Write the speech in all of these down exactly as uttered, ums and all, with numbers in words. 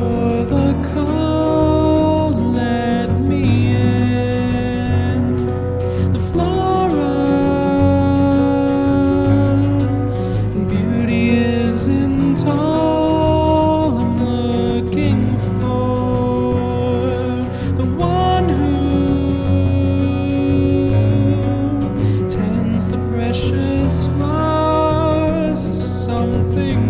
for the call, let me in. The flora and beauty isn't all I'm looking for. The one who tends the precious flowers is something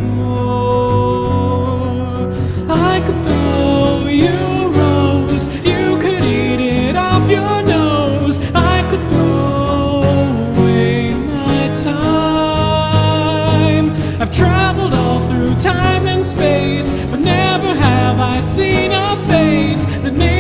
more. I could throw you a rose, you could eat it off your nose. I could throw away my time. I've traveled all through time and space, but never have I seen a face that makes